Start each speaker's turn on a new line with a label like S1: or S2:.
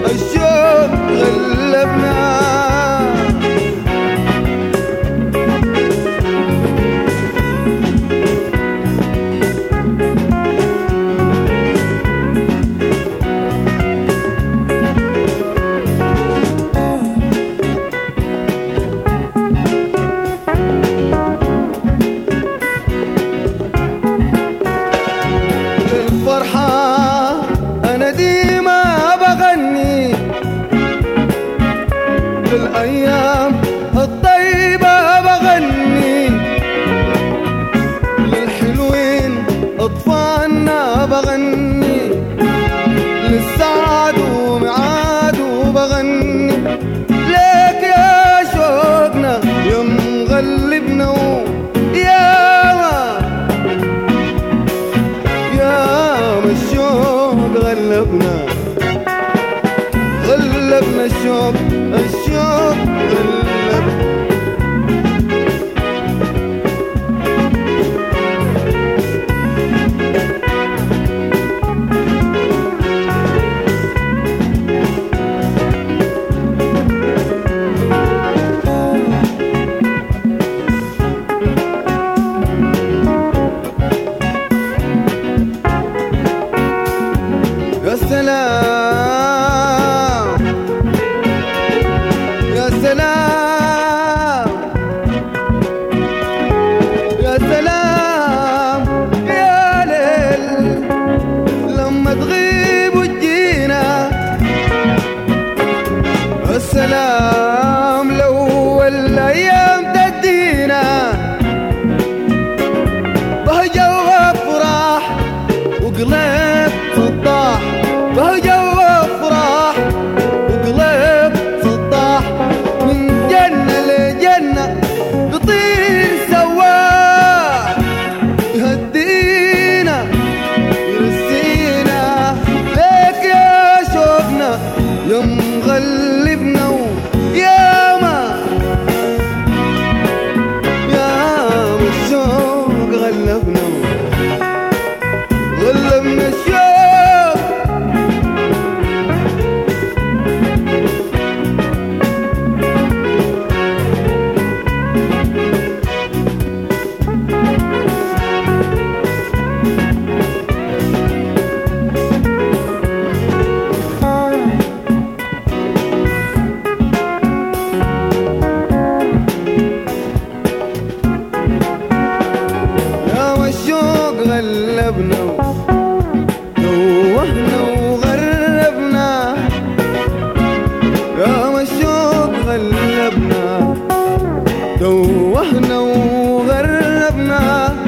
S1: الشوق غلبنا. للأيام الطيبة بغني، للحلوين أطفالنا بغني، للسعد ومعاد بغني، ليك يا شوقنا يا مغلبنا يا ما الشوق غلبنا، غلبنا الشوق غلبنا. يا سلام يا سلام يا سلام يا ليل لما تغيب وتجينا، السلام لو الأيام تدينا، بهجة وافراح وقلب صداح، بهجة وافراح وقلب صداح، من جنة لجنة نطير سوا، يهدينا يرسينا، ليك يا شوقنا يا مغلبنا يا ما الشوق غلبنا، غلبنا الشوق. غلبنا دوهنا وغربنا، يا ما الشوق غلبنا دوهنا وغربنا.